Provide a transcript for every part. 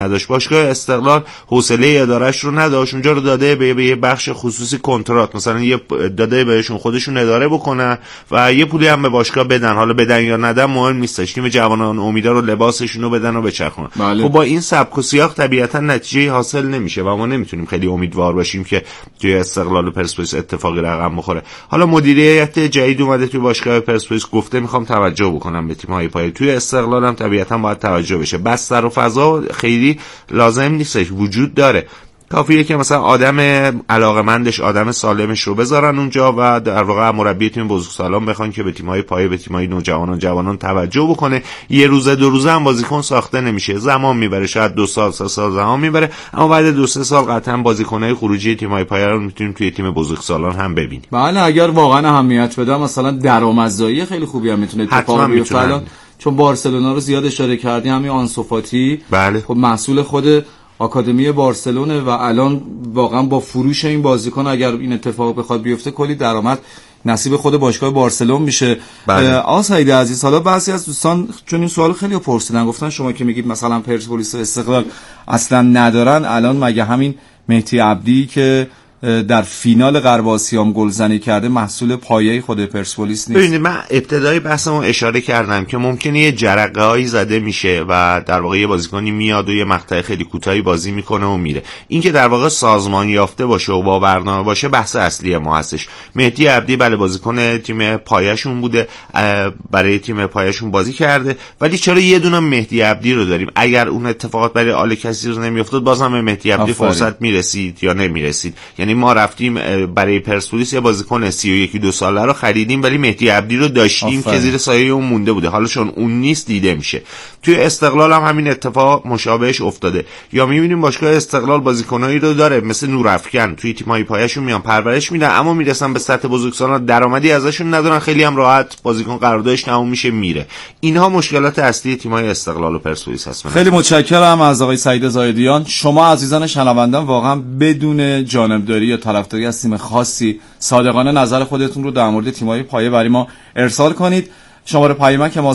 نداشت. باشگاه استقلال حوصله ادارهش رو نداشت، اونجا رو داده به یه بخش خصوصی کنترات، مثلا یه داده بهشون خودشون اداره بکنن و یه پولی هم به باشگاه بدن، حالا بدن یا ندن مهم نیستش، تیم جوانان امیدوار رو لباسشون رو بدن و بچرخونن. خب با این سبک و سیاق طبیعتا نتیجه حاصل نمیشه و ما نمیتونیم خیلی امیدوار باشیم که توی استقلال و پرسپولیس اتفاقی رقم بخوره. حالا مدیریت جدید اومده توی باشگاه پرسپولیس، گفته میخوام توجه بکنم به تیم‌های پایه. توی استقلال هم طبیعتا باید توجه بشه. بستر و فضا خیلی لازم نیستش، وجود داره، کافیه که مثلا آدم علاقمندش، آدم سالمش رو بذارن اونجا و در واقع مربی تیم بزرگسالان بخوان که به تیم‌های پایه، به تیم‌های نوجوانان جوانان توجه بکنه. یه روزه دو روزه هم بازیکن ساخته نمیشه، زمان میبره، شاید 2 سال 3 سال زمان میبره، اما بعد 2-3 سال قطعا بازیکن‌های خروجی تیم‌های پایه رو میتونیم توی تیم بزرگسالان هم ببینیم. بله اگر واقعا اهمیت بده مثلا درآمدزایی خیلی خوبی هم میتونه اتفاق بیفته، چون بارسلونا رو زیاد اشاره کردی، همین آنسو فاتی خب محصول خود آکادمی بارسلونه و الان واقعا با فروش این بازیکن اگر این اتفاق بخواد بیفته کلی درآمد نصیب خود باشگاه بارسلون میشه. آقا سعید عزیز، حالا بعضی از دوستان چون این سوالو خیلی پرسیدن، گفتن شما که میگید مثلا پرسپولیس و استقلال اصلا ندارن، الان مگه همین مهدی عبدی که در فینال غرب آسیا گلزنی کرده محصول پایه خود پرسپولیس نیست؟ ببینید من ابتدای بحثمو اشاره کردم که ممکنه یه جرقه‌ای زده میشه و در واقع یه بازیکنی میاد و یه مقطع خیلی کوتاهی بازی میکنه و میره. این که در واقع سازمان یافته باشه و با برنامه باشه بحث اصلی ما هستش. مهدی عبدی بله بازیکن تیم پایه‌شون بوده، برای تیم پایه‌شون بازی کرده، ولی چرا یه دونه مهدی عبدی رو داریم؟ اگر اون اتفاقات برای آل کثیر نمیافتاد بازم به مهدی عبدی فرصت میرسید یا نمیرسید؟ یعنی ما رفتیم برای پرسپولیس یه بازیکن 31-2 ساله رو خریدیم ولی مهدی عبدی رو داشتیم که زیر سایه اون مونده بوده، حالا چون اون نیست دیده میشه. توی استقلال هم همین اتفاق مشابهش افتاده، یا میبینیم باشگاه استقلال بازیکنایی رو داره مثل نورافکن توی تیم‌های پایه‌شون میان پرورش میدن، اما میرسن به سطح بزرگسالان درآمدی ازشون ندارن، خیلی هم راحت بازیکن قراردادش تموم میشه میره. اینها مشکلات اصلی تیم‌های استقلال و پرسپولیس هست. خیلی متشکرم از آقای سعید زاهدیان. شما عزیزان شنوندگان واقعا بدون جانبداری یا طرفداری از تیم خاصی صادقانه نظر خودتون رو در مورد تیم‌های پایه برای ما ارسال کنید. شماره پیامک ما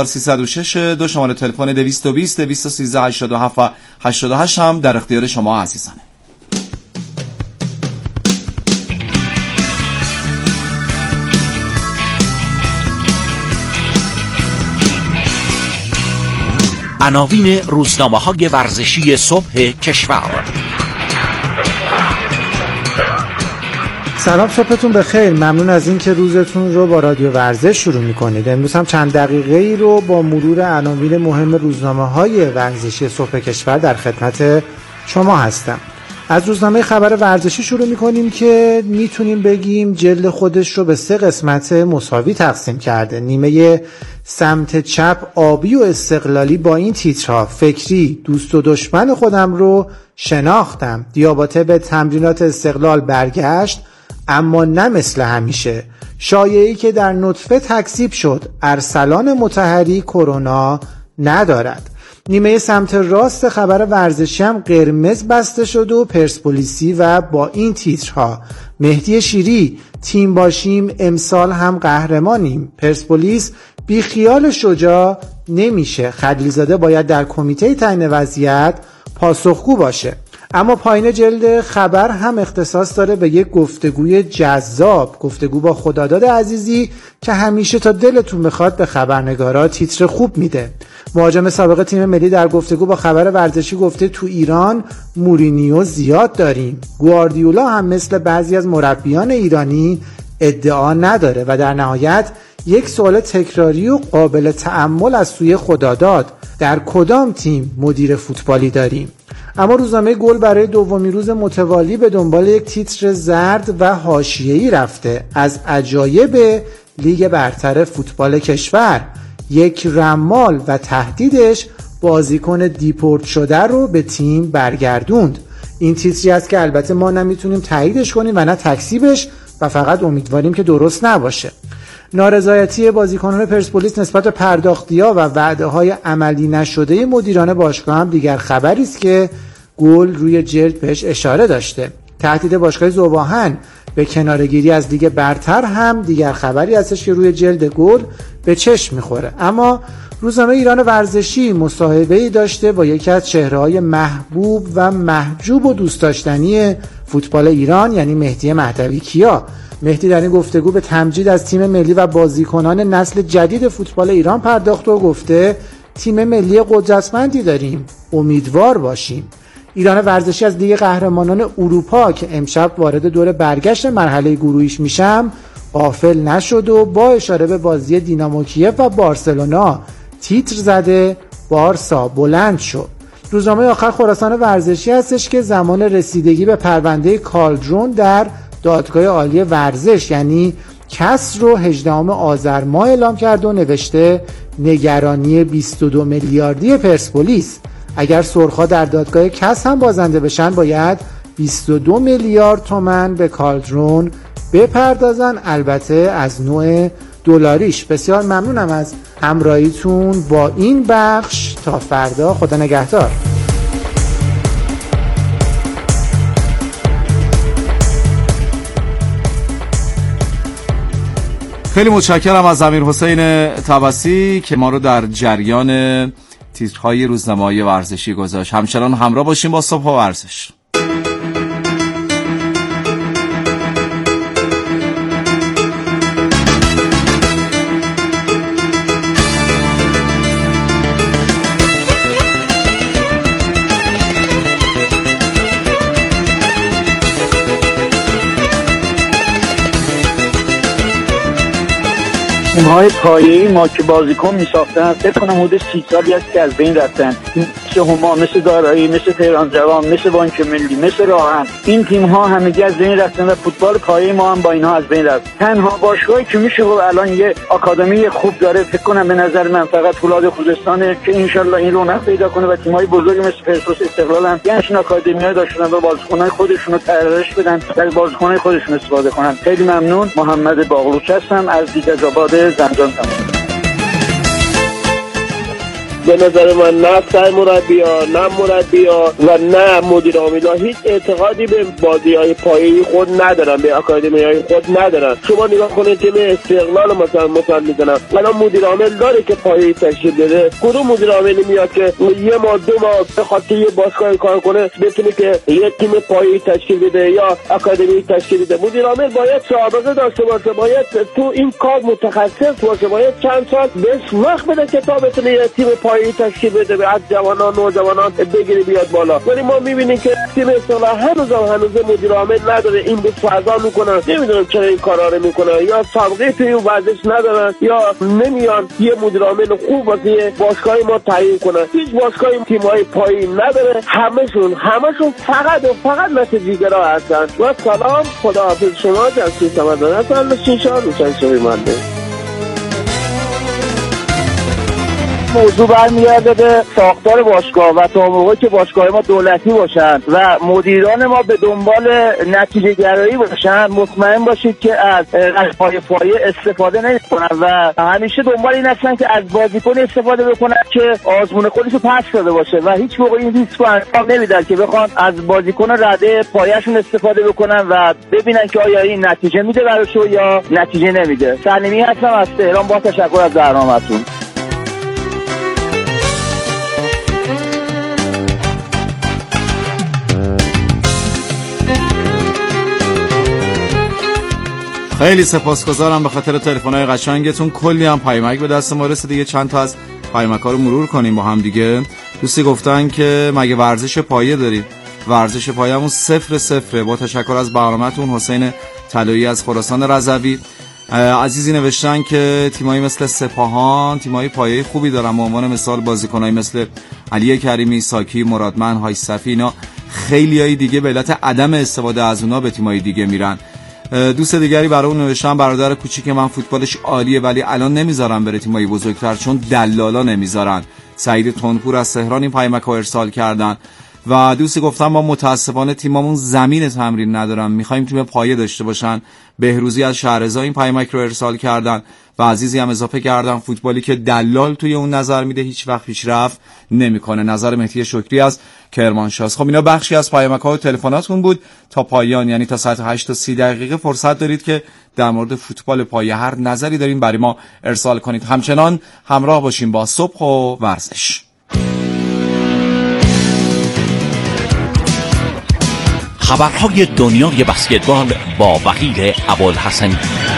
3306، دو شماره تلفن 220 213 87 و 88 هم در اختیار شما عزیزانه. عناوین روزنامه‌های ورزشی صبح کشور. سلام، صبحتون بخیر. ممنون از این که روزتون رو با رادیو ورزش شروع میکنید. امروز هم چند دقیقه ای رو با مرور عناوین مهم روزنامه‌های ورزشی صبح کشور در خدمت شما هستم. از روزنامه خبر ورزشی شروع میکنیم که میتونیم بگیم جلد خودش رو به 3 قسمت مساوی تقسیم کرده. نیمه سمت چپ آبی و استقلالی با این تیترها: فکری دوست و دشمن خودم رو شناختم، دیاباته به تمرینات استقلال برگشت اما نه مثل همیشه، شایعی که در نطفه تکذیب شد، ارسلان مطهری کرونا ندارد. نیمه سمت راست خبر ورزشی هم قرمز بسته شد و پرسپولیسی و با این تیترها: مهدی شیری تیم باشیم امسال هم قهرمانیم، پرسپولیس بی خیال شجاع نمیشه، خلیلزاده باید در کمیته تعیین وضعیت پاسخگو باشه. اما پایین جلد خبر هم اختصاص داره به یک گفتگوی جذاب، گفتگو با خداداد عزیزی که همیشه تا دلتون بخواد به خبرنگارا تیتر خوب میده. مهاجم سابق تیم ملی در گفتگو با خبر ورزشی گفته تو ایران مورینیو زیاد داریم، گواردیولا هم مثل بعضی از مربیان ایرانی ادعا نداره. و در نهایت یک سوال تکراری و قابل تأمل از سوی خداداد: در کدام تیم مدیر فوتبالی داریم؟ اما روزنامه گل برای دومین روز متوالی به دنبال یک تیتر زرد و حاشیه‌ای رفته: از عجایب لیگ برتر فوتبال کشور، یک رمال و تهدیدش بازیکن دیپورت شده رو به تیم برگردوند. این تیتری است که البته ما نمیتونیم تاییدش کنیم و نه تکذیبش و فقط امیدواریم که درست نباشه. نارضایتی بازیکنان پرسپولیس نسبت به پرداختی‌ها و وعده‌های عملی نشده مدیران باشگاه هم دیگر خبری است که گل روی جلد بهش اشاره داشته. تهدید باشگاه ذوب‌آهن به کناره‌گیری از لیگ برتر هم دیگر خبری هستش که روی جلد گل به چشم می‌خوره. اما روزنامه ایران ورزشی مصاحبه‌ای داشته با یکی از چهره‌های محبوب و محجوب و دوست داشتنی فوتبال ایران، یعنی مهدی مهدوی کیا. مهدی در این گفتگو به تمجید از تیم ملی و بازیکنان نسل جدید فوتبال ایران پرداخت و گفته تیم ملی قدرتمندی داریم، امیدوار باشیم. ایران ورزشی از لیگ قهرمانان اروپا که امشب وارد دور برگشت مرحله گروهیش میشم غافل نشد و با اشاره به بازی دینامو کیف و بارسلونا تیتر زده بارسا بلند شد. روزنامه آخر خراسان ورزشی هستش که زمان رسیدگی به پرونده کالدرون در دادگاه عالی ورزش یعنی کس رو 18 آذر ماه اعلام کرد و نوشته نگرانی 22 میلیاردی پرسپولیس. اگر سرخا در دادگاه کس هم بازنده بشن باید 22 میلیارد تومان به کالدرون بپردازن، البته از نوع دلاریش. بسیار ممنونم از همراهیتون با این بخش. تا فردا، خدا نگهدار. خیلی متشکرم از امیرحسین طبسی که ما رو در جریان تیترهای روزنامه‌های ورزشی گذاشت. همچنان همراه باشیم با صبح ورزش. تیم‌های پایه‌ای ما که بازیکن می‌ساختن فکر کنم حدود 30 سالی است که از بین رفتن. مثل هما، مثل دارایی، مثل تهران جوان، مثل بانک ملی، مثل راهن. این تیم‌ها همگی از بین رفتن و فوتبال پایه‌ای ما هم با اینها از بین رفت. تنها باشگاهی که میشه الان یه آکادمی خوب داره فکر کنم به نظر من فقط فولاد خوزستانه که انشالله این رونق پیدا کنه و تیم‌های بزرگی مثل پرسپولیس، استقلال هم یعنی آکادمی‌ها داشتن و بازیکن‌های خودشونو پرورش بدن و از بازیکن‌های خودشون استفاده کنن. خیلی ممنون. محمد باقلوچ هستم از دیگرآباد زنجان. به نظر من نه سر مربی‌ها، نه مربی‌ها و نه مدیر عامل‌ها هیچ اعتقادی به بازی‌های پایه‌ای خود ندارن، به آکادمی‌های خود ندارن. شما نگاه کنید تیم استقلال مثلا می‌زنن، الان مدیر عامل داره که پایه‌ای تشکیل بده. کدوم مدیر عاملی میاد که یه ماه دو ماه بخواد یه باشگاه کار کنه بتونه که یه تیم پایه‌ای تشکیل بده یا آکادمی تشکیل بده؟ مدیر عامل باید سابقه داشته باشه، باید تو این کار متخصص باشه، باید چند سال بهش وقت بده که تا بتونه یه تیم پایه‌ای تشکیل بده، از جوانان نوجوانان بگیری بیاد بالا. ولی ما می‌بینیم که تیم استقلال هنوز مدیر عامل نداره، این بود فضا میکنن. نمیدونم چرا این کارا رو میکنن، یا سابقه توی این ورزش ندارن یا نمیان یه مدیر عامل خوب واسه باشگاه ما تعیین کنن. هیچ باشگاه تیم‌های پایین نداره، همشون فقط نتیجه‌گرا هستن. و سلام، خداحافظ. شما جلسه تمدن هستن شیشان روشن شوی منده. موضوع برمیگرده به ساختار باشگاه و تا موقعی که باشگاه ما دولتی باشن و مدیران ما به دنبال نتیجه گرایی باشن، مطمئن باشید که از پایه استفاده نمی‌کنن و همیشه دنبال این هستن که از بازیکن استفاده بکنن که آزمون خودشو پس داده باشه و هیچ موقع این ریسکو انجام نمیدن که بخوان از بازیکن رده پایه‌شون استفاده بکنن و ببینن که آیا این نتیجه میده براشون یا نتیجه نمیده. سلیمی هستم از تهران، با تشکر از برنامه‌تون. خیلی سپاسگزارم به خاطر تلفن‌های قشنگتون. کلی هم پیامک به دست ما رسید. دیگه چند تا از پیامک‌ها رو مرور کنیم با هم دیگه. دوستی گفتن که مگه ورزش پایه داریم؟ ورزش پایه‌مون 0-0. با تشکر از برنامه‌تون. حسین طلایی از خراسان رضوی عزیزی نوشتن که تیمایی مثل سپاهان تیمایی پایه خوبی دارن، به عنوان مثال بازیکنایی مثل علی کریمی، ساکی، مرادمن، های صفی، اینا خیلیای دیگه به علت عدم استفاده از اونها به تیمایی دیگه میرن. دوست دیگری برای اون نوشتن برادر کوچیک من فوتبالش عالیه ولی الان نمیذارن بره تیمای بزرگتر چون دلالا نمیذارن. سعید تونپور از تهران این پیامک رو ارسال کردن. و دوستی گفتن ما متاسفانه تیممون زمین تمرین ندارن، میخوایم تیم پایه داشته باشن. بهروزی از شهرزا این پیامک رو ارسال کردن و عزیزی هم اضافه کردن فوتبالی که دلال توی اون نظر میده هیچ وقت پیشرفت نمیکنه. نظر مهدی شکری از کرمانشاه. خب اینا بخشی از پیامک‌ها و تلفناتون بود. تا پایان یعنی تا ساعت 8:30 فرصت دارید که در مورد فوتبال پایه هر نظری دارین برای ما ارسال کنید. همچنان همراه باشیم با صبح و ورزش. خبرهای دنیای بسکتبال با وحید ابوالحسنی.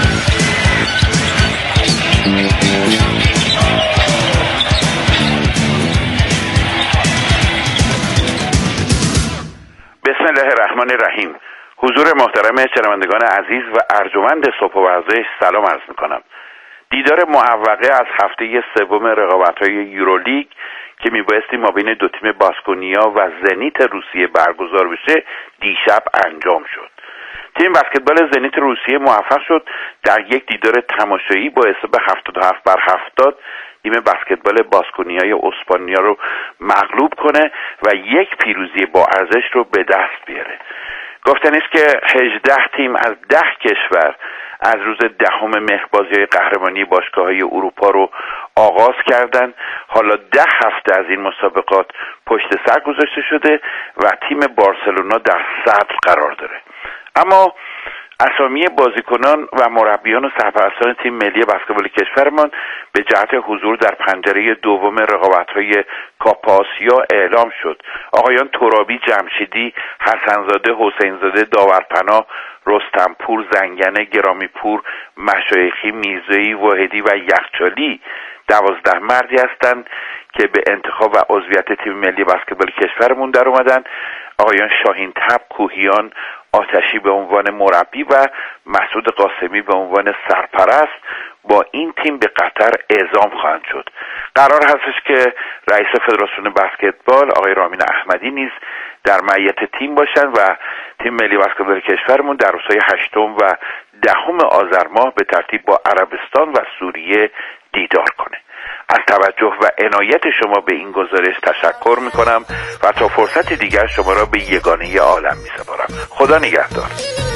بسم الله الرحمن الرحیم. حضور محترم شنوندگان عزیز و ارجمند صبح و ورزش سلام عرض میکنم. دیدار معوقه از هفته سوم رقابت‌های یورولیگ که میبایستی ما بین دو تیم باسکونیا و زنیت روسیه برگزار بشه دیشب انجام شد. تیم بسکتبال زنیت روسیه موفق شد در یک دیدار تماشایی با حساب 77-70 تیم بسکتبال باسکونیای اسپانیا رو مغلوب کنه و یک پیروزی با ارزش رو به دست بیاره. گفتن است که 18 تیم از 10 کشور از روز 10 مهر بازی‌های قهرمانی باشگاه‌های اروپا رو آغاز کردند. حالا 10 هفته از این مسابقات پشت سر گذاشته شده و تیم بارسلونا در صدر قرار داره. اما اسامی بازیکنان و مربیان و سرپرستان تیم ملی بسکتبال کشورمان به جهت حضور در پنجره دوم رقابت‌های کاپ آسیا اعلام شد. آقایان ترابی، جمشیدی، حسنزاده، حسینزاده، داورپناه، رستمپور، زنگنه، گرامیپور، مشایخی، میرزایی، واحدی و یخچالی 12 مردی هستند که به انتخاب و عضویت تیم ملی بسکتبال کشورمون در اومدن. آقایان شاهین تب، کوهیان، آتشی به عنوان مربی و مسعود قاسمی به عنوان سرپرست با این تیم به قطر اعزام خواهند شد. قرار هستش که رئیس فدراسیون بسکتبال آقای رامین احمدی نیز در معیت تیم باشند و تیم ملی بسکتبال کشورمون در روزهای 8 و 10 آذر ماه به ترتیب با عربستان و سوریه دیدار کنه. از توجه و عنایت شما به این گزارش تشکر میکنم و تا فرصت دیگر شما را به یگانه عالم میسپارم. خدا نگهدار.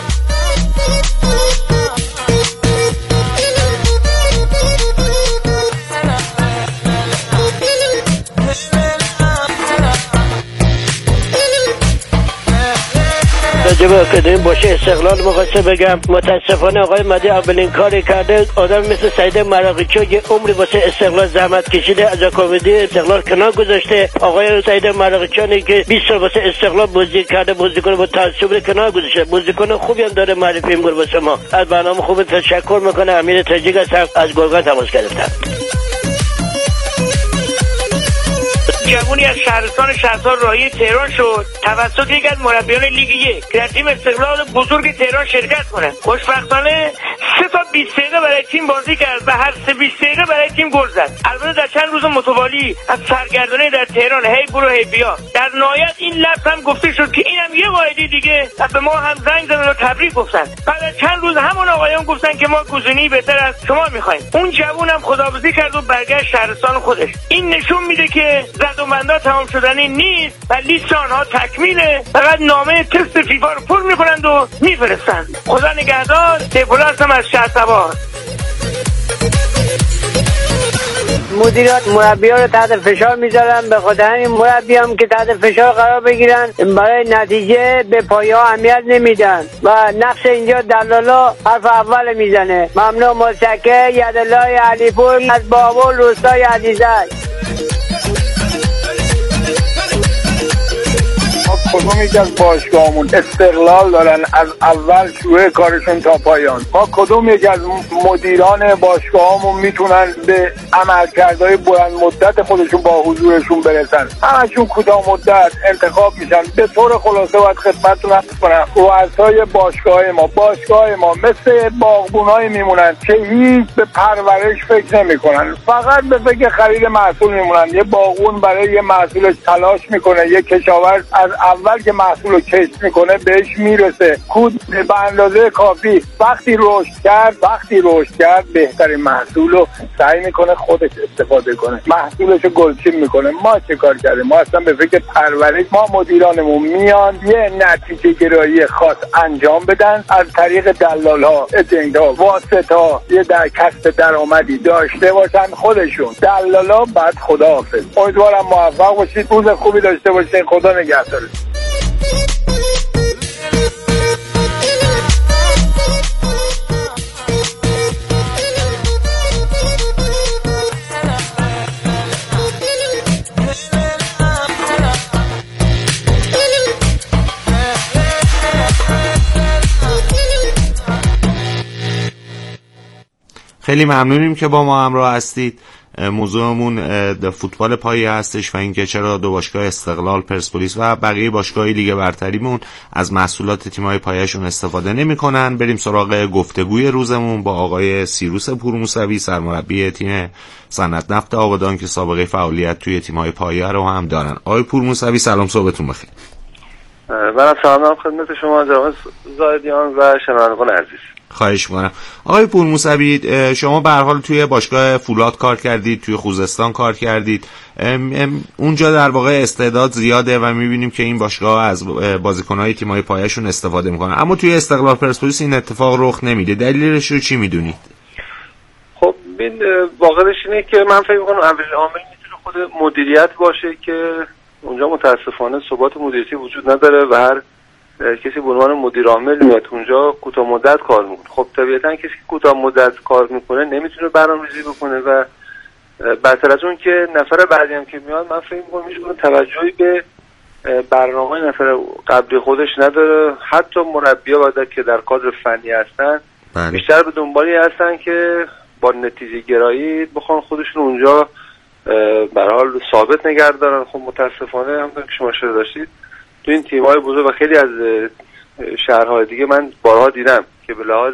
راجب اکادمی باشه استقلال مخواسته بگم متاسفانه آقای مهدی اولین کاری کرده آدم مثل سعید مراغچی یه عمری واسه استقلال زحمت کشیده از کمیته استقلال کنار گذاشته. آقای سعید مراغچیانی که 20 سال واسه استقلال بازی کرده، بازیکن با تعصب کنار گذاشته، بازیکن خوبی هم داره معرفی می‌کنه واسه ما. از برنامه خوب تشکر میکنه. امیر تاجیک هستم از گرگان تماس گرفتم. جوونی از شهرستان راهی تهران شد توسط یک از مربیان لیگ 1 که در تیم استقلال بزرگ تهران شرکت کنه. خوشبختانه 3 تا 20 دقیقه برای تیم بازی کرد و هر 20 دقیقه برای تیم گل زد. البته در چند روز متوالی از سرگردانی در تهران هی برو هی بیا، در نهایت این لفظ هم گفته شد که اینم یه واحدی دیگه و به ما هم زنگ زدن و تبریک گفتن. بعد از چند روز همون آقایان گفتن که ما گزینه‌ای بهتر از شما می‌خوایم. اون جوون هم خداحافظی کرد و برگشت شهرستان خودش. این نشون میده که زد و بندا تمام شدنی نیست و لیست آنها تکمیله. فقط نامه تست فیفا رو پر می‌کنند و می‌فرستند. خدا نگهدار. تپولا هستم از شهرسوار. مدیرات مربی‌ها رو تحت فشار میذارن، به خاطر همین مربیام که تحت فشار قرار بگیرن برای نتیجه به پایه‌ها اهمیت نمیدن و نقش اینجا دلالا حرف اول میزنه. ممنون، متشکرم. یدالله علیپور از بابل روستای عزیزک. کدوم یک از باشگاهمون استقلال دارن از اول شروع کارشون تا پایان؟ ما کدوم یک از مدیران باشگاهمون میتونن به عملکردهای بلند مدت خودشون با حضورشون برسن؟ همشون کوتاه مدت انتخاب میشن. به طور خلاصه باید خدمتتون عرض کنم رؤسای باشگاه ما مثل باغبونایی میمونن که هیچ به پرورش فکر نمیکنن، فقط به فکر خرید محصول میمونن. یه باغبون برای یه محصولش تلاش میکنه، یه کشاورز از اول که محصول رو کشت میکنه بهش میرسه کود به اندازه کافی. وقتی رشد کرد بهترین محصول رو سعی میکنه خودش استفاده کنه، محصولش رو گلچین میکنه. ما چه کار کردیم؟ ما اصلا به فکر پرورش، ما مدیرانمون میان یه نتیجه گرایی خاص انجام بدن، از طریق دلال‌ها، ایجنت‌ها، واسطه‌ها یه در کسب درآمدی داشته باشن خودشون. دلالا بعد خداحافظ. امیدوارم موفق باشید، روز خوبی داشته باشید. خدا نگهدار. خیلی ممنونیم که با ما همراه هستید. موضوعمون فوتبال پایه هستش و اینکه چرا دو باشگاه استقلال، پرسپولیس و بقیه باشگاه‌های لیگ برتریمون از محصولات تیم‌های پایه‌شون استفاده نمی‌کنن. بریم سراغ گفتگوی روزمون با آقای سیروس پورموسوی، سرمربی تیم صنعت نفت آبادان که سابقه فعالیت توی تیم‌های پایه رو هم دارن. آقای پورموسوی سلام، صبحتون بخیر. من سلام خدمت شما جناب زاهدیان و شنوندگان عزیز. خواهش می‌کنم. آقای پورموسوی، شما به هر حال توی باشگاه فولاد کار کردید، توی خوزستان کار کردید. اونجا در واقع استعداد زیاده و می‌بینیم که این باشگاه از بازیکن‌های تیم‌های پایه‌شون استفاده می‌کنن. اما توی استقلال پرسپولیس این اتفاق رخ نمیده. دلیلش رو چی می‌دونید؟ خب این واقعش اینه که من فکر می‌کنم اولین عامل میتونه خود مدیریت باشه که اونجا متأسفانه ثبات مدیریتی وجود نداره و هر کسی به عنوان مدیر عامل میاد اونجا کوتاه مدت کار میکنه. خب طبیعتا کسی که کوتاه مدت کار میکنه نمیتونه برنامه‌ریزی بکنه و بدتر از اون که نفر بعدی هم که میاد من فکر میکنم هیچ گونه توجهی به برنامه نفر قبلی خودش نداره. حتی مربی‌ها بعد که در کادر فنی هستن بیشتر به دنبالی هستن که با نتیجه گرایی بخوان خودشون اونجا به هر حال ثابت نگه دارن. خب متاسفانه همونطور که شما شده داشتید تو این تیم‌های بزرگ و خیلی از شهرهای دیگه من بارها دیدم که به لحاظ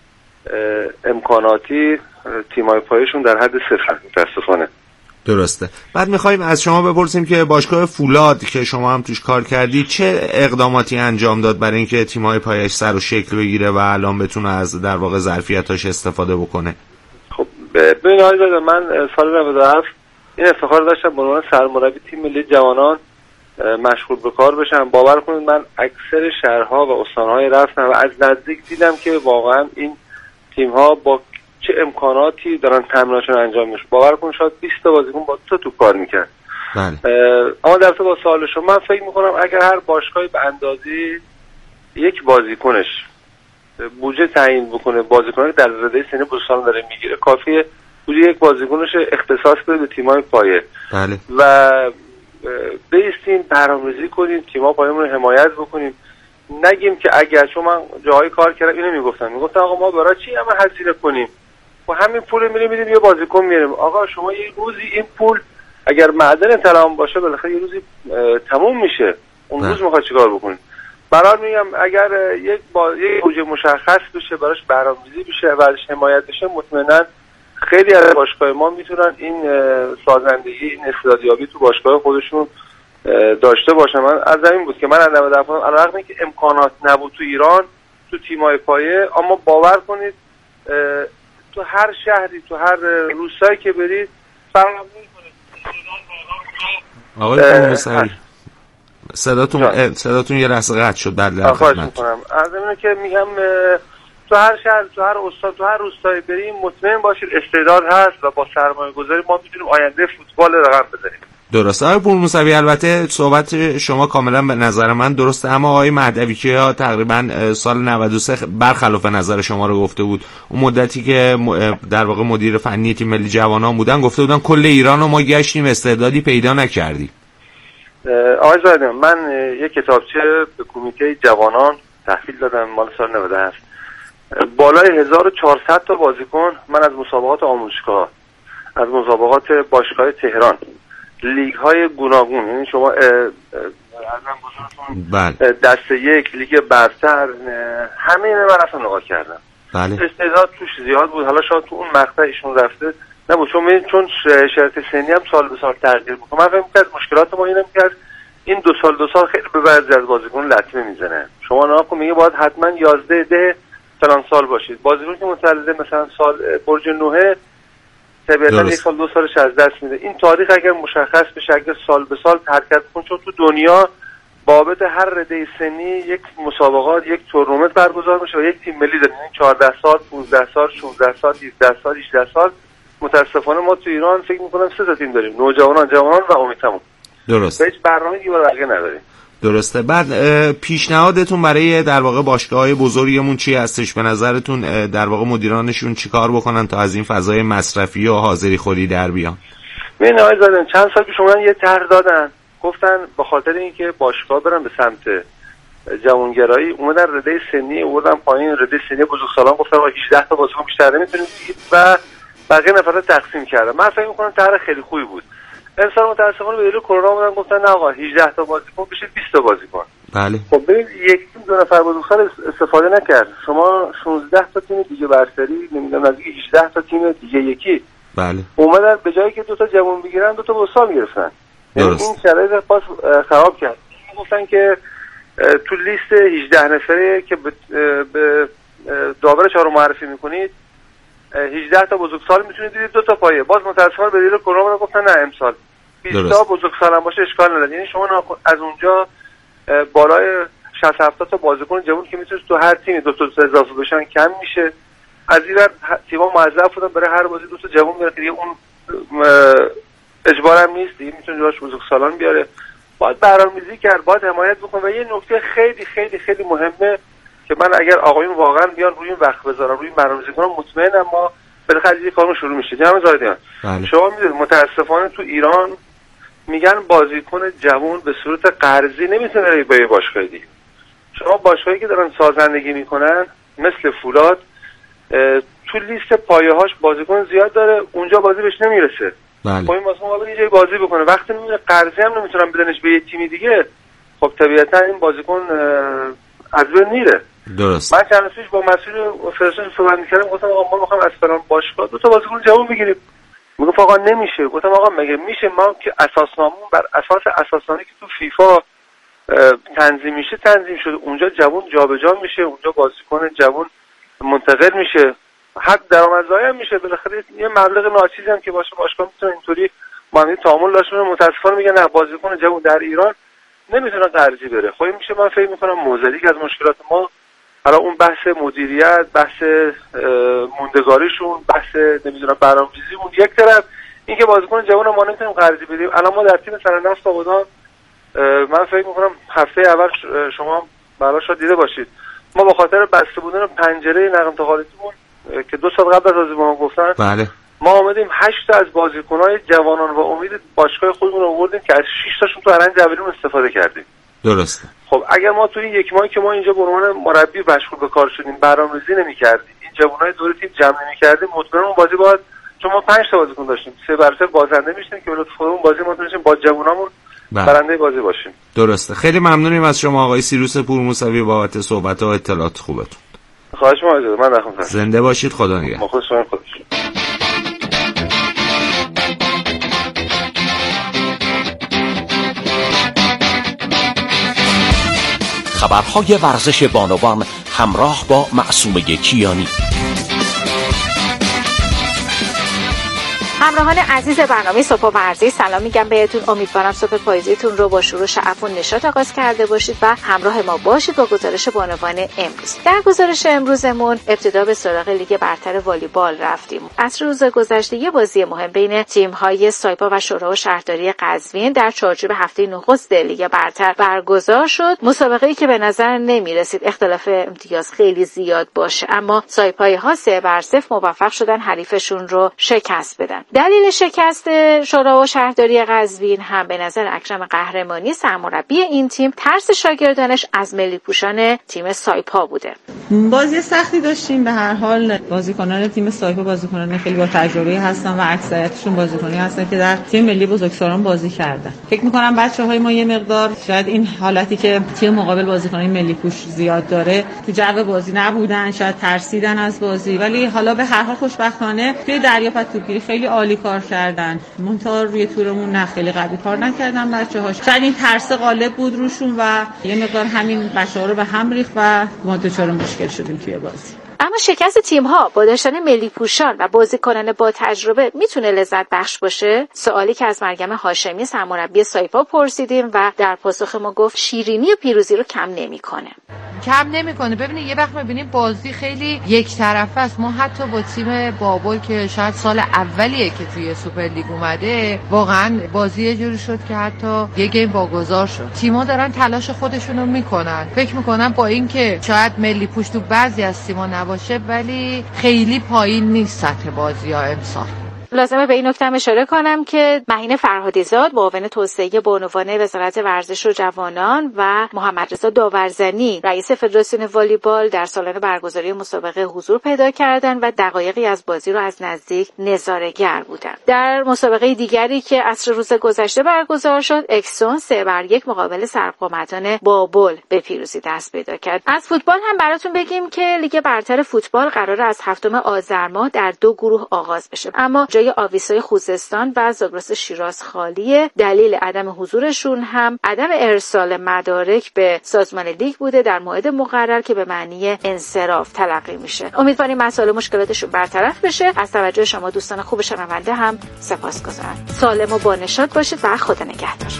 امکاناتی تیم‌های پایشون در حد صفر متاسفانه. درسته. بعد می‌خوایم از شما بپرسیم که باشگاه فولاد که شما هم توش کار کردید چه اقداماتی انجام داد برای اینکه تیم‌های پایش سر و شکل بگیره و الان بتونه از در واقع ظرفیتاش استفاده بکنه؟ خب ببین آقای زاده، من سال 97 این افتخار داشتم به عنوان سرمربی تیم ملی جوانان مشغول به کار بشم. باور کنید من اکثر شهرها و استان‌های رفتم و از نزدیک دیدم که واقعا این تیم‌ها با چه امکاناتی دارن تمریناشون انجام میشه. باور کنید شاید 20 تا بازیکن با 2 تا توپ کار می‌کرد. بله. اما در با سوال شما من فکر می‌کنم اگر هر باشگاهی به اندازه یک بازیکنش بودجه تعیین بکنه، بازیکنی در رده سنی بوستان داره میگیره، کافیه بودجه یک بازیکنش اختصاص بده به تیم‌های پایه. بله. و بیستیم برنامه‌ریزی کنیم، تیم‌ها پایمون رو حمایت بکنیم. نگیم که اگر چون من جایی کار کردم اینو میگفتن آقا ما برای چی همه هزینه کنیم و همین پول میدیم یه بازیکن میاریم. آقا شما یه روزی این پول اگر معدن طلا باشه بالاخره یه روزی تموم میشه. اون روز میخواد چیکار بکنیم؟ برای میگم اگر یک بودجه مشخص بشه، براش برنامه‌ریزی بشه و ازش حمایت بشه، مطمئنا خیلی از باشگاه ما میتونن این سازندگی، این استعدادیابی تو باشگاه خودشون داشته باشن. من از این بود که من از 90 علاوه بر که امکانات نبود تو ایران تو تیم‌های پایه، اما باور کنید تو هر شهری، تو هر روستایی که برید فرق نمی‌کنه. آقای پورموسوی صداتون یه لحظه قطع شد. بعد خدمت از اینه که میگم تو هر شهر، تو هر استان، تو هر روستایی بریم مطمئن باشید استعداد هست و با سرمایه‌گذاری ما میتونیم آینده فوتبال رقم بزنیم. درسته آقای پورموسوی، البته صحبت شما کاملا به نظر من درسته، اما آقای مهدوی که تقریبا سال 93 برخلاف نظر شما رو گفته بود، اون مدتی که در واقع مدیر فنی تیم ملی جوانان بودن گفته بودن کل ایران رو ما گشتیم استعدادی پیدا نکردیم. آقای زاهدیان، من یک کتابچه به کمیته جوانان تحویل دادم مال سال 97. بالای 1400 تا بازیکن من از مسابقات آموزشگاه، از مسابقات باشگاه تهران، لیگ های گوناگون، یعنی شما دسته یک، لیگ برتر، همه اینا من اصلا نگاه کردم. بله. استعداد توش زیاد بود. حالا شاید تو اون مقطع ایشون رفته نبود چون شرط سنی هم سال به سال تغییر میکنه. من فکر می‌کردم مشکلات ما اینه که این 2 سال خیلی به بعضی از بازیکن لطمه میزنه. شما نگاه کن میگه باید حتما 11 ده فلان سال باشید. بازیکن که متولد مثلا سال برج 9 طبیعتا 1 سال 2 سالش از دست میده. این تاریخ اگر مشخص بشه، اگر سال به سال حرکت کنه، چون تو دنیا بابت هر رده سنی یک مسابقات، یک تورنمنت برگزار میشه و یک تیم ملی داره. یعنی 14 سال، 15 سال، 16 سال، 17 سال، 18 سال. متاسفانه ما تو ایران فکر می‌کنم 3 تا تیم داریم: نوجوانان، جوانان و امیدتمون. درسته. هیچ برنامه‌ای برای نداریم. درسته. بعد پیشنهادتون برای در واقع باشگاه‌های بزرگمون چی هستش؟ به نظرتون در واقع مدیرانشون چیکار بکنن تا از این فضای مصرفی و حاضری خوری در بیان؟ ببین آقای زاده، چند سال پیش اومدن یه طرح دادن، گفتن به خاطر اینکه باشگاه برن به سمت جوانگرایی اومدن رده سنی آوردن پایین، رده سنی بزرگسالان گفتن 18 تا بازیکن بیشتر نمیتونید بگیرید و بقیه نفرات تقسیم کردن. من فکر می‌کنم طرح خیلی خوبی بود. امسال متأسفانه به دلیل کرونا اومدن گفتن نه آقا 18 تا بازیکن بشه 20 تا بازیکن. بله. خب ببین یک تیم 2 نفر بزرگسال استفاده نکرد. شما 16 تا تیم دیگه برتری نمیدونم نزدیک 18 تا تیم دیگه یکی. بله. اومدن به جایی که 2 تا جوان بگیرن 2 تا بزرگسال گرفتن. این شرایط باز خراب کرد. گفتن که تو لیست 18 نفره که به داور چهارم معرفی میکنید 18 تا بزرگسال میتونید بدید 2 تا پایه. باز متأسفانه به دلیل کرونا گفتن نه امسال 20 تا بزرگسال هم باشه اشکال نداره. یعنی شما از اونجا بالای 60 70 تا بازیکن جوان که میتونه تو هر تیمی 2 تا اضافه بشن کم میشه. از این تیم‌ها موظف بودن برای هر بازی 2 تا جوان بیاره که اون اجبار هم نیست دیگه، میتونه جاش بزرگسالان بیاره. باید برنامه‌ریزی کرد، باید حمایت بکنه. و یه نکته خیلی خیلی خیلی مهمه که من اگر آقایون واقعا بیان روی این وقت بذارن روی برنامه‌ریزی کنن مطمئنم ما بالاخره یه کارو شروع میشه. جناب زاهدیان شما میدونید متاسفانه تو ایران میگن بازیکن جوان به صورت قرضی نمیتونه با یه باشگاه دیگه. شما باشگاهی که دارن سازندگی میکنن مثل فولاد تو لیست پایه‌هاش بازیکن زیاد داره، اونجا بازی بهش نمیرسه. بله. خب این واسه ما یه جای بازی بکنه. وقتی میبینه قرضی هم نمیتونن بدنش به یه تیمی دیگه، خب طبیعتا این بازیکن از بین میره. درست. من چند روز پیش با مسئول فدراسیون صحبت می‌کردم، گفتم آقا ما می‌خوایم از فلان باشگاه 2 تا بازیکن جوان بگیریم. میگفت آقا نمیشه. گفتم آقا مگه میشه؟ ما که اساسناممون بر اساس اساسنامه‌ای که تو فیفا تنظیم میشه تنظیم شده، اونجا جوان جابجا میشه، اونجا بازیکن جوان منتقل میشه، حق درآمدزایی هم میشه. بالاخره یه مبلغ ناچیزی هم که باشه باشگاه میتونه اینطوری معامله تعامل داشته باشه. متأسفانه میگن نه بازیکن جوان در ایران نمیتونه قرضی بره. خب این میشه من فکر میکنم موزلی که از مشکلات ما حالا اون بحث مدیریت، بحث موندگاریشون، بحث نمیدونم برنامه‌ریزی اون یک طرف، این که بازیکن جوان ما نمیتونیم قرضی بدیم. الان ما در تیم سرنفت آبادان من فکر میکنم هفته اول شما بالا شاید دیده باشید ما به خاطر بسته بودن پنجره نقل انتقالیمون که 2 سال قبل از بازی ما گفتن بله. ما آمدیم 8 تا از بازیکن‌های جوانان و امید باشگاه خودمون آوردیم که از 6 تاشون تو ارنج اولمون استفاده کردیم. درسته. خب اگر ما توی یک ماهی که ما اینجا به عنوان مربی مشغول به کار شدیم برنامه‌ریزی نمی‌کردیم، این جوانای دور تیم جمع نمی‌کردیم، مطمئناً اون بازی باید چون ما 5 تا بازیکن داشتیم 3-3 بازنده می‌شدیم که خودمون بازی ما تونستیم با جوانامون برنده بازی باشیم. درسته. خیلی ممنونیم از شما آقای سیروس پورموسوی بابت صحبت و اطلاعات خوبتون. خواهش می‌کنم. من رحمت زنده باشید. خدا نگهدار. خودتون خبرهای ورزش بانوان همراه با معصومه کیانی. همراهان عزیز برنامه صبح ورزی سلام میگم بهتون. امیدوارم صبح پاییزیتون رو با شروع شعف و نشاط آغاز کرده باشید و همراه ما باشید با گزارش بانوان امروز. در گزارش امروزمون ابتدا به سراغ لیگ برتر والیبال رفتیم. از روز گذشته یه بازی مهم بین تیم‌های سایپا و شورای شهرداری قزوین در چارچوب هفته نخست لیگ برتر برگزار شد. مسابقه‌ای که به نظر نمی‌رسید اختلاف امتیاز خیلی زیاد باشه، اما سایپایی‌ها 3-0 موفق شدن حریفشون رو شکست بدن. دلیل شکست شورای شهرداری قزوین هم به نظر اکرم قهرمانی سرمربی این تیم ترس شاگردانش از ملی پوشان تیم سایپا بوده. بازی سختی داشتیم. به هر حال بازیکنان تیم سایپا بازیکنان خیلی با تجربه هستن و اکثریتشون بازیکنانی هستن که در تیم ملی بزرگسالان بازی کردن. فکر می‌کنم بچه‌های ما یه مقدار شاید این حالتی که تیم مقابل بازیکنان ملی پوش زیاد داره تو جو بازی نبودن، شاید ترسیدن از بازی، ولی حالا به هر حال خوشبختانه توی دریافت توپگیری خیلی عالی کار کردن. منتها روی تورمون نه خیلی قوی کار نکردن بچه‌ها. شاید این ترس غالب بود روشون و یه مقدار همین بچه‌ها رو به هم ریخت و ما دچار مشکل شدیم توی بازی. اما شکست تیم‌ها با داشتن ملی پوشان و بازیکنان با تجربه میتونه لذت بخش باشه؟ سوالی که از مریم هاشمی سرمربی سایپا پرسیدیم و در پاسخ ما گفت شیرینی و پیروزی رو کم نمیکنه. ببینید یه وقت می‌بینیم بازی خیلی یک طرفه است. ما حتی با تیم بابل که شاید سال اولیه که توی سوپر لیگ اومده واقعا بازی یه جوری شد که حتی یه گیم واگذار شد. تیم‌ها دارن تلاش خودشون رو میکنن. فکر میکنم با اینکه شاید ملی پوش تو بعضی از تیم‌ها نباشه ولی خیلی پایین نیست سطح بازی‌ها امسال. لازمه به این نکته اشاره کنم که مهین فرهادیزاد معاون توسعه بانوان وزارت ورزش و جوانان و محمد رضا داورزنی رئیس فدراسیون والیبال در سالن برگزاری مسابقه حضور پیدا کردند و دقایقی از بازی را از نزدیک نظاره‌گر بودند. در مسابقه دیگری که عصر روز گذشته برگزار شد، اکسون 3-1 مقابل سرقامتان بابل به پیروزی دست پیدا کرد. از فوتبال هم براتون بگیم که لیگ برتر فوتبال قرار از 7 آذر ماه در 2 گروه آغاز بشه، اما جای آویسای خوزستان و زاگرس شیراز خالیه. دلیل عدم حضورشون هم عدم ارسال مدارک به سازمان لیگ بوده در موعد مقرر که به معنی انصراف تلقی میشه. امیدواریم مسائل مشکلاتشون برطرف بشه. از توجه شما دوستان خوب شنونده هم سپاسگزارم. سالم و با نشاط باشید و خدا نگهدار.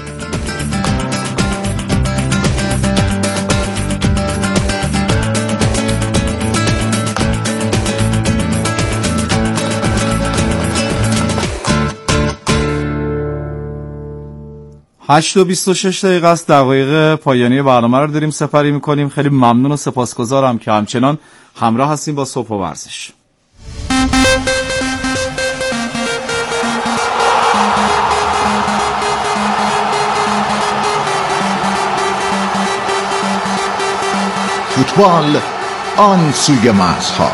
8:26 است. دقایق پایانی برنامه رو داریم سپری میکنیم. خیلی ممنون و سپاسگزارم که همچنان همراه هستیم با صبح و ورزش. فوتبال آن سوی مرزها.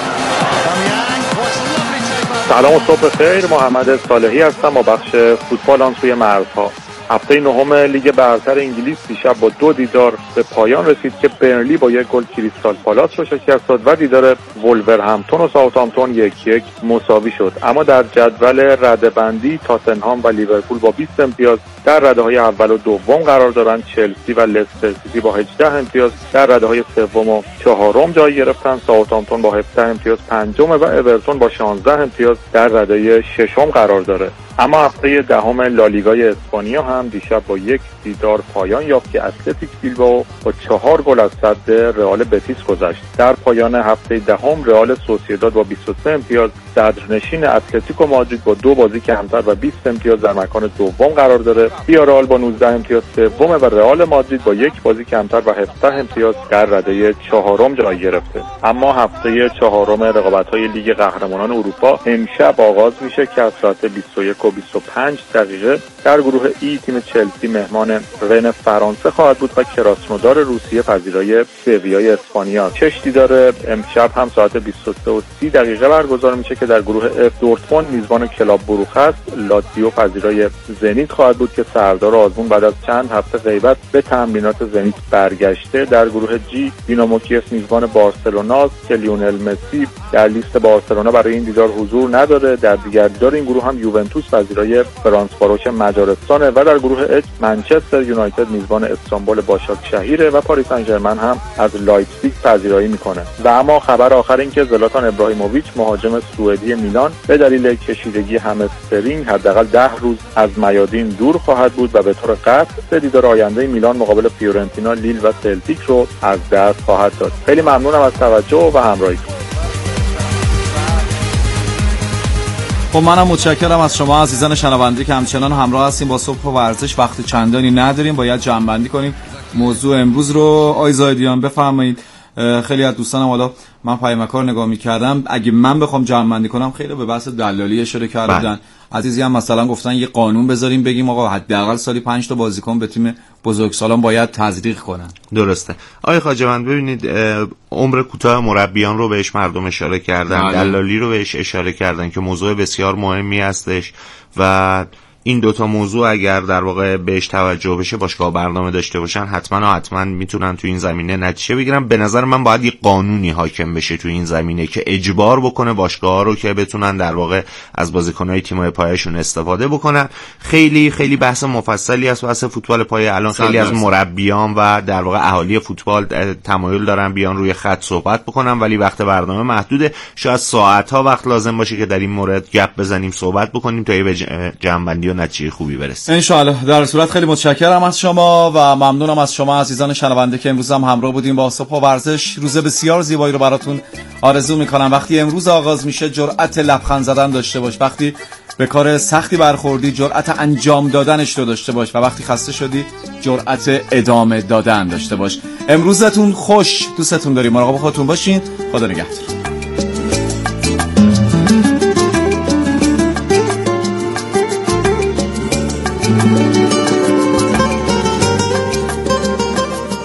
سلام و صبح خیر. محمد صالحی هستم با بخش فوتبال آن سوی مرزها. هفته نهم لیگ برتر انگلیس دیشب با 2 دیدار به پایان رسید که برنلی با 1 گل کریستال پالاس رو شکست داد و دیدار ولورهمپتون و ساوثهامپتون 1-1 مساوی شد. اما در جدول رده‌بندی تاتنهام و لیورپول با 20 امتیاز در رده‌های اول و دوم قرار دارند. چلسی و لستر سیتی با 18 امتیاز در رده‌های سوم و چهارم جای گرفتن. ساوثهامپتون با 17 امتیاز پنجم و اورتون با 16 امتیاز در رده ششم قرار داره. اما هفته دهم لالیگای اسپانیا هم دیشب با 1 دیدار پایان یافت که اتلتیک بیلبائو با 4 گل از صد رئال بتیس گذشت. در پایان هفته دهم رئال سوسییداد با 23 امتیاز صدرنشین اتلتیکو مادرید با 2 بازی کمتر و 20 امتیاز در مکان دوم قرار داره. ویارال با 19 امتیاز سوم و رئال مادرید با 1 بازی کمتر و 17 امتیاز در رده چهارم جای گرفته. اما هفته چهارم رقابت‌های لیگ قهرمانان اروپا امشب آغاز میشه که از ساعت 21:25 در گروه ای تیم چلسی مهمان رن فرانسه خواهد بود و کراسنودار روسیه پذیرای سویای اسپانیا. دیدار امشب هم ساعت 23:30 برگزار میشه که در گروه اف دورتموند میزبان کلاب بروخ است. لاتزیو پذیرای زنیت خواهد بود که سردار آزمون بعد از چند هفته غیبت به تمرینات زنیت برگشته. در گروه جی دینامو کیف میزبان بارسلونا که لیونل مسی در لیست بارسلونا برای این دیدار حضور نداره. در دیگر دیدار این گروه هم یوونتوس پذیرای فرانسواروش مجارستانه و در گروه اچ منچستر یونایتد میزبان استانبول باشاکشهیره و پاریس سن ژرمن هم از لایپزیگ پذیرایی میکنه. و اما خبر آخر این که زلاتان ابراهیموویچ مهاجم سوئدی میلان به دلیل کشیدگی همسترینگ حداقل 10 روز از میادین دور خواهد بود و به طور قطع دیدار آینده میلان مقابل فیورنتینا، لیل و سلتیک رو از دست خواهد داد. خیلی ممنونم از توجه و همراهیتون. خب منم متشکرم از شما عزیزان شنونده که همچنان همراه هستیم با صبح و ورزش. وقت چندانی نداریم، باید جمع‌بندی کنیم موضوع امروز رو. آقای زاهدیان بفرمایید. خیلی از دوستانم حالا من پیامکار نگاه می‌کردم، اگه من بخوام جمع‌بندی کنم خیلی به بحث دلالی اشاره کردن. عزیزی هم مثلا گفتن یه قانون بذاریم بگیم آقا حداقل سالی 5 تا بازیکن به تیم بزرگسالان باید تزریق کنن. درسته. آقای خواجه‌مند ببینید عمر کوتاه مربیان رو بهش مردم اشاره کردن، دلالی رو بهش اشاره کردن که موضوع بسیار مهمی هستش و این دوتا موضوع اگر در واقع بهش توجه بشه، باشگاه برنامه داشته باشن، حتما میتونن تو این زمینه نتیجه بگیرن. به نظر من باید یه قانونی حاکم بشه تو این زمینه که اجبار بکنه باشگاه‌ها رو که بتونن در واقع از بازیکن‌های تیم‌های پایه‌شون استفاده بکنن. خیلی خیلی بحث مفصلی است واسه فوتبال پایه. الان خیلی از مربیان و در واقع اهالی فوتبال تمایل دارن بیان روی خط صحبت بکنن، ولی وقت برنامه محدوده. شاید ساعت‌ها وقت لازم باشه که در این مورد گپ بزنیم، صحبت بکنیم تا به جمع‌بندی نتیجه خوبی برسیم ان شاء الله. در صورت خیلی متشکرم از شما و ممنونم از شما عزیزان شنونده که امروز هم همراه بودیم با صبح و ورزش. روز بسیار زیبایی رو براتون آرزو میکنم. وقتی امروز آغاز میشه جرأت لبخند زدن داشته باش، وقتی به کار سختی برخوردی جرأت انجام دادنش رو داشته باش و وقتی خسته شدی جرأت ادامه دادن داشته باش. امروزتون خوش، دوستتون داریم، مراقب خودتون باشین. خدا نگهدار.